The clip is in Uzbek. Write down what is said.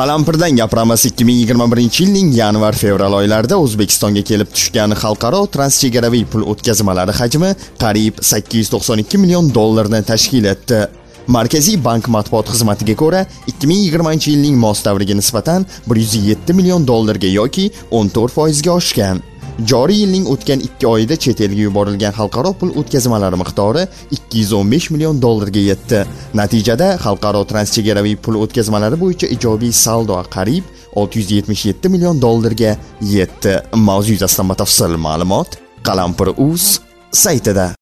Qalampirdan gapiramiz. 2021-yilning yanvar-fevral oylarida O'zbekistonga kelib tushgan xalqaro transchegaraviy pul o'tkazmalari hajmi qariyb 892 million dollarni tashkil etdi. Markaziy bank matbuot xizmatiga ko'ra, 2020-yilning mos davriga nisbatan 107 million dollarga yoki 14% ga oshgan. Joriy yilning o'tgan 2 oyida chet elga yuborilgan xalqaro pul o'tkazmalari miqdori 215 million dollarga yetdi. Natijada xalqaro transchegaraviy pul o'tkazmalari bo'yicha ijobiy saldo qariyb 677 million dollarga yetdi. Mavzu yuzasidan batafsil ma'lumot Qalampir.uz saytida.